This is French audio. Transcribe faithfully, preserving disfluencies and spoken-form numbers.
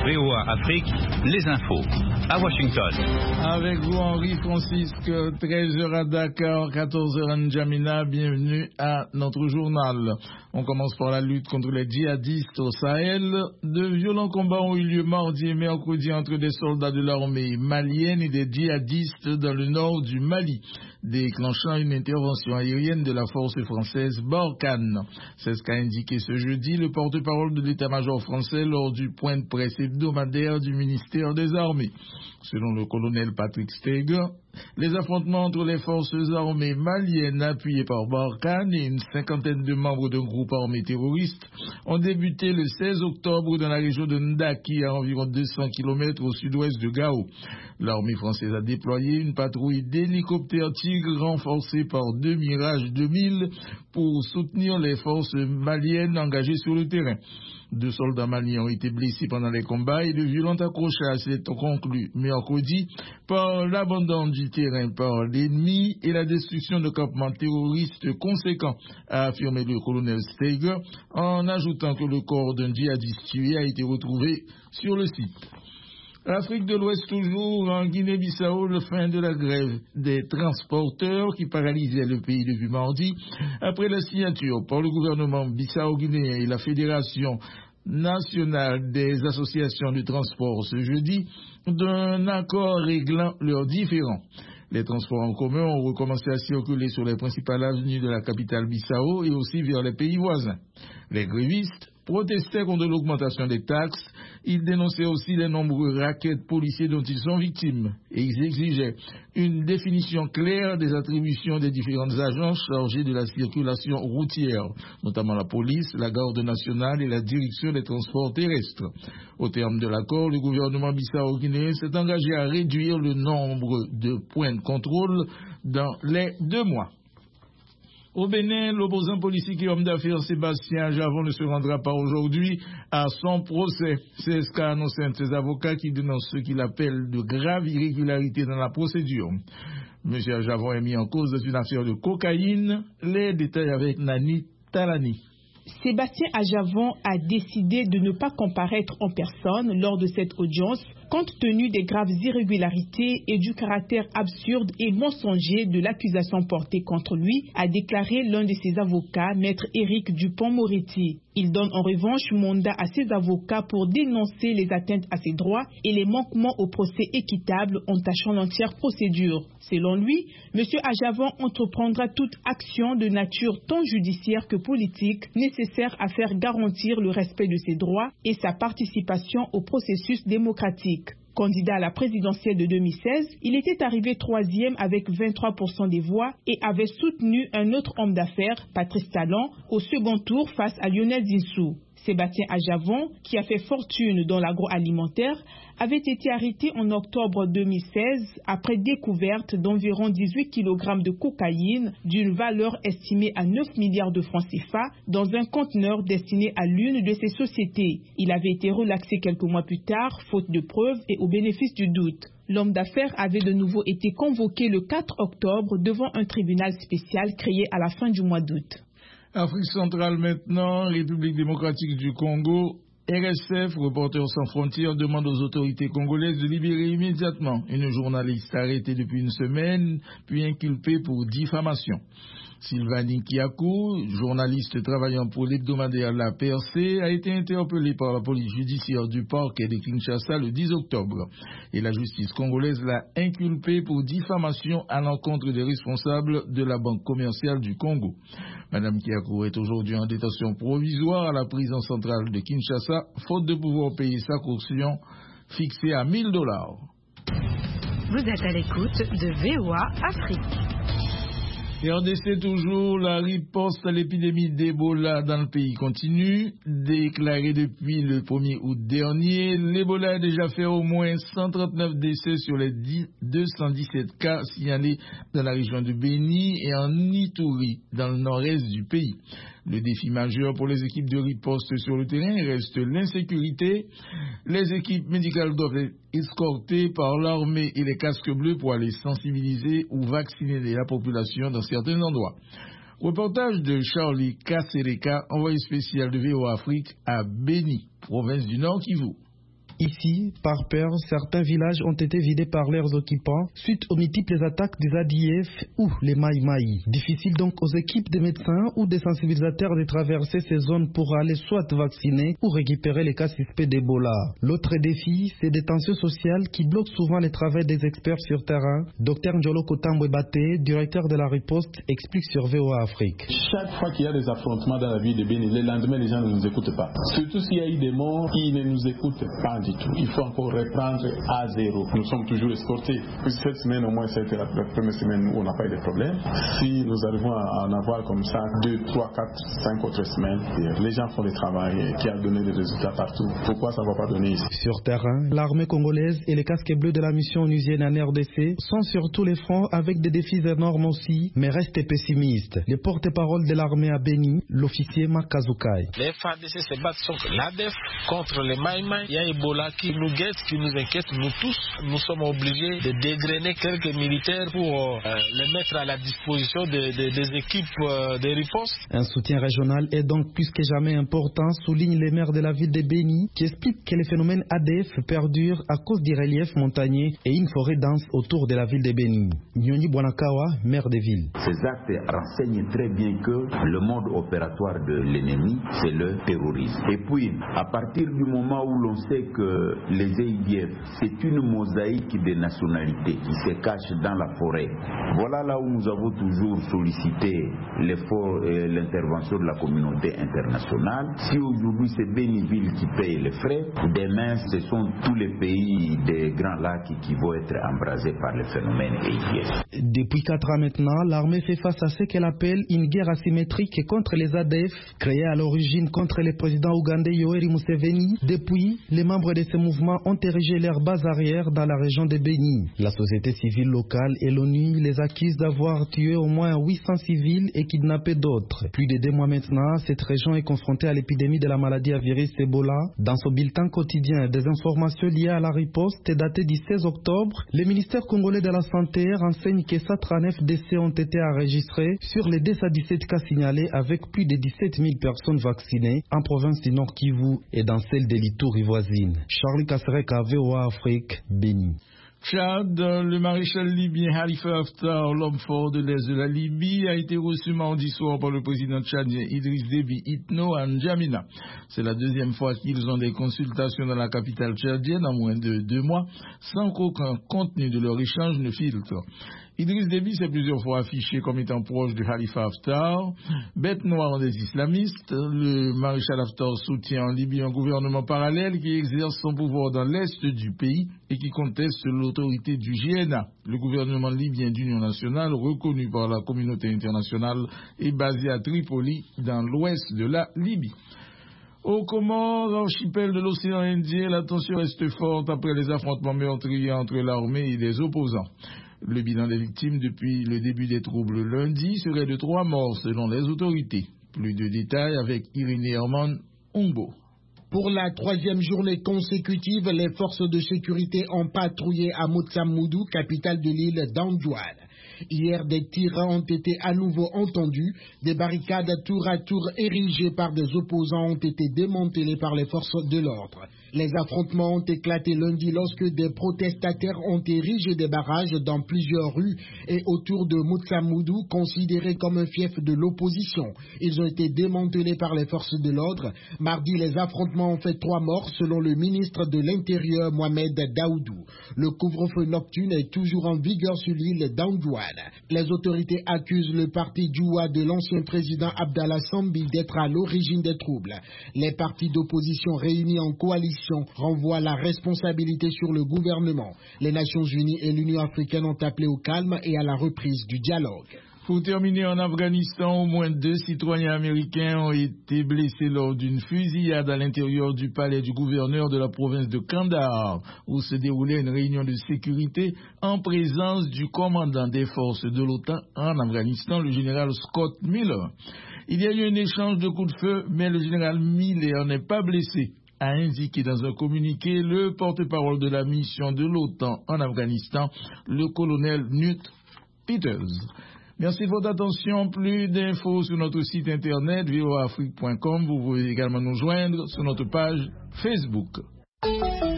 V O A Afrique, les infos. À Washington. Avec vous, Henri Francisque, treize heures à Dakar, quatorze heures à N'Djamena. Bienvenue à notre journal. On commence par la lutte contre les djihadistes au Sahel. De violents combats ont eu lieu mardi et mercredi entre des soldats de l'armée malienne et des djihadistes dans le nord du Mali, déclenchant une intervention aérienne de la force française Barkhane. C'est ce qu'a indiqué ce jeudi le porte-parole de l'état-major français lors du point de presse hebdomadaire du ministère des Armées. Selon le colonel Patrick Steger, les affrontements entre les forces armées maliennes appuyées par Barkhane et une cinquantaine de membres d'un groupe armé terroriste ont débuté le seize octobre dans la région de Ndaki, à environ deux cents kilomètres au sud-ouest de Gao. L'armée française a déployé une patrouille d'hélicoptères Tigre renforcée par deux Mirage deux mille pour soutenir les forces maliennes engagées sur le terrain. Deux soldats maliens ont été blessés pendant les combats et de violents accrochages s'étant conclus mercredi par l'abandon du terrain par l'ennemi et la destruction de campements terroristes conséquents, a affirmé le colonel Steger, en ajoutant que le corps d'un djihadiste tué a été retrouvé sur le site. L'Afrique de l'Ouest toujours, en Guinée-Bissau, le fin de la grève des transporteurs qui paralysait le pays depuis mardi, après la signature par le gouvernement bissau-guinéen et la Fédération nationale des associations de transport ce jeudi, d'un accord réglant leurs différends. Les transports en commun ont recommencé à circuler sur les principales avenues de la capitale Bissau et aussi vers les pays voisins. Les grévistes protestaient contre l'augmentation des taxes. Ils dénonçaient aussi les nombreux rackets policiers dont ils sont victimes et ils exigeaient une définition claire des attributions des différentes agences chargées de la circulation routière, notamment la police, la garde nationale et la direction des transports terrestres. Au terme de l'accord, le gouvernement bissau-guinéen s'est engagé à réduire le nombre de points de contrôle dans les deux mois. Au Bénin, l'opposant politique et homme d'affaires Sébastien Ajavon ne se rendra pas aujourd'hui à son procès. C'est ce qu'a annoncé un de ses avocats qui dénonce ce qu'il appelle de graves irrégularités dans la procédure. Monsieur Ajavon est mis en cause dans une affaire de cocaïne. Les détails avec Nani Talani. Sébastien Ajavon a décidé de ne pas comparaître en personne lors de cette audience, compte tenu des graves irrégularités et du caractère absurde et mensonger de l'accusation portée contre lui, a déclaré l'un de ses avocats, maître Éric Dupont-Moretti. Il donne en revanche mandat à ses avocats pour dénoncer les atteintes à ses droits et les manquements au procès équitable entachant l'entière procédure. Selon lui, M. Ajavon entreprendra toute action de nature tant judiciaire que politique nécessaire à faire garantir le respect de ses droits et sa participation au processus démocratique. Candidat à la présidentielle de deux mille seize, il était arrivé troisième avec vingt-trois pour cent des voix et avait soutenu un autre homme d'affaires, Patrice Talon, au second tour face à Lionel Zinsou. Sébastien Ajavon, qui a fait fortune dans l'agroalimentaire, avait été arrêté en octobre deux mille seize après découverte d'environ dix-huit kilogrammes de cocaïne d'une valeur estimée à neuf milliards de francs C F A dans un conteneur destiné à l'une de ses sociétés. Il avait été relaxé quelques mois plus tard, faute de preuves et au bénéfice du doute. L'homme d'affaires avait de nouveau été convoqué le quatre octobre devant un tribunal spécial créé à la fin du mois d'août. Afrique centrale maintenant, République démocratique du Congo. R S F, Reporters sans frontières, demande aux autorités congolaises de libérer immédiatement une journaliste arrêtée depuis une semaine, puis inculpée pour diffamation. Sylvanie Kiakou, journaliste travaillant pour l'hebdomadaire La Percée, a été interpellée par la police judiciaire du parquet de Kinshasa le dix octobre. Et la justice congolaise l'a inculpée pour diffamation à l'encontre des responsables de la Banque commerciale du Congo. Madame Kiakou est aujourd'hui en détention provisoire à la prison centrale de Kinshasa, faute de pouvoir payer sa caution fixée à mille dollars. Vous êtes à l'écoute de V O A Afrique. R D C toujours, la riposte à l'épidémie d'Ebola dans le pays continue. Déclarée depuis le premier août dernier, l'Ebola a déjà fait au moins cent trente-neuf décès sur les deux cent dix-sept cas signalés dans la région de Béni et en Ituri, dans le nord-est du pays. Le défi majeur pour les équipes de riposte sur le terrain reste l'insécurité. Les équipes médicales doivent être escortées par l'armée et les casques bleus pour aller sensibiliser ou vacciner la population dans certains endroits. Reportage de Charlie Kasereka, envoyé spécial de V O A Afrique à Béni, province du Nord Kivu. Ici, par peur, certains villages ont été vidés par leurs occupants suite aux multiples attaques des A D F ou les Maï Maï. Difficile donc aux équipes de médecins ou des sensibilisateurs de traverser ces zones pour aller soit vacciner ou récupérer les cas suspects d'Ebola. L'autre défi, c'est des tensions sociales qui bloquent souvent les travaux des experts sur terrain. Docteur Njolo Kotambwe Baté, directeur de la riposte, explique sur V O A Afrique. Chaque fois qu'il y a des affrontements dans la ville de Béni, le lendemain, les gens ne nous écoutent pas. Surtout s'il y a eu des morts, ils ne nous écoutent pas du tout. Il faut encore reprendre à zéro. Nous sommes toujours escortés. Cette semaine, au moins, c'était la première semaine où on n'a pas eu de problème. Si nous arrivons à en avoir comme ça, deux, trois, quatre, cinq autres semaines, les gens font le travail qui a donné des résultats partout. Pourquoi ça ne va pas donner ici? Sur terrain, l'armée congolaise et les casques bleus de la mission onusienne en R D C sont sur tous les fronts avec des défis énormes aussi, mais restent pessimistes. Le porte-parole de l'armée à Béni, l'officier Makazukai. Les F A R D C se battent contre l'A D F, contre les Maï Maï. Il y a Ebola qui nous guette, qui nous inquiète, nous tous. Nous sommes obligés de dégrainer quelques militaires pour euh, les mettre à la disposition de, de, des équipes euh, de riposte. Un soutien régional est donc plus que jamais important, souligne les maires de la ville de Béni, qui expliquent que les phénomènes A D F perdurent à cause du relief montagneux et une forêt dense autour de la ville de Béni. Nyoni Bwanakawa, maire de ville. Ces actes renseignent très bien que le mode opératoire de l'ennemi, c'est le terrorisme. Et puis, à partir du moment où l'on sait que les A I D F, c'est une mosaïque des nationalités qui se cache dans la forêt, voilà là où nous avons toujours sollicité l'effort et l'intervention de la communauté internationale. Si aujourd'hui c'est Béniville qui paye les frais, demain ce sont tous les pays des Grands Lacs qui vont être embrasés par le phénomène A I D F. Depuis quatre ans maintenant, l'armée fait face à ce qu'elle appelle une guerre asymétrique contre les A D F, créée à l'origine contre le président ougandais Yoweri Museveni. Depuis, les membres de ce mouvement ont érigé leur base arrière dans la région de Béni. La société civile locale et l'ONU les accusent d'avoir tué au moins huit cents civils et kidnappé d'autres. Plus de deux mois maintenant, cette région est confrontée à l'épidémie de la maladie à virus Ebola. Dans son bulletin quotidien, des informations liées à la riposte datées du seize octobre, le ministère congolais de la Santé renseigne que cent trente-neuf décès ont été enregistrés sur les deux cent dix-sept cas signalés, avec plus de dix-sept mille personnes vaccinées en province du Nord Kivu et dans celle de l'Ituri voisine. Charlie Kassereka, V O A Afrique, Béni. Tchad, le maréchal libyen Khalifa Haftar, l'homme fort de l'Est de la Libye, a été reçu mardi soir par le président tchadien Idriss Déby Itno à N'Djamena. C'est la deuxième fois qu'ils ont des consultations dans la capitale tchadienne en moins de deux mois, sans qu'aucun contenu de leur échange ne filtre. Idriss Déby s'est plusieurs fois affiché comme étant proche de Khalifa Haftar, bête noire des islamistes. Le maréchal Haftar soutient en Libye un gouvernement parallèle qui exerce son pouvoir dans l'est du pays et qui conteste l'autorité du G N A. Le gouvernement libyen d'union nationale, reconnu par la communauté internationale, est basé à Tripoli, dans l'ouest de la Libye. Aux Comores, archipel de l'océan Indien, la tension reste forte après les affrontements meurtriers entre l'armée et les opposants. Le bilan des victimes depuis le début des troubles lundi serait de trois morts selon les autorités. Plus de détails avec Irénée Herman Ongbo. Pour la troisième journée consécutive, les forces de sécurité ont patrouillé à Motsamoudou, capitale de l'île d'Anjouane. Hier, des tirs ont été à nouveau entendus. Des barricades tour à tour érigées par des opposants ont été démantelées par les forces de l'ordre. Les affrontements ont éclaté lundi lorsque des protestataires ont érigé des barrages dans plusieurs rues et autour de Motsamoudou, considéré comme un fief de l'opposition. Ils ont été démantelés par les forces de l'ordre. Mardi, les affrontements ont fait trois morts selon le ministre de l'Intérieur Mohamed Daoudou. Le couvre-feu nocturne est toujours en vigueur sur l'île d'Anjouane. Les autorités accusent le parti Djoua de l'ancien président Abdallah Sambi d'être à l'origine des troubles. Les partis d'opposition réunis en coalition renvoient la responsabilité sur le gouvernement. Les Nations Unies et l'Union africaine ont appelé au calme et à la reprise du dialogue. Pour terminer, en Afghanistan, au moins deux citoyens américains ont été blessés lors d'une fusillade à l'intérieur du palais du gouverneur de la province de Kandahar, où se déroulait une réunion de sécurité en présence du commandant des forces de l'OTAN en Afghanistan, le général Scott Miller. Il y a eu un échange de coups de feu, mais le général Miller n'est pas blessé, a indiqué dans un communiqué le porte-parole de la mission de l'OTAN en Afghanistan, le colonel Newt Peters. Merci de votre attention. Plus d'infos sur notre site internet v o a afrique point com. Vous pouvez également nous joindre sur notre page Facebook.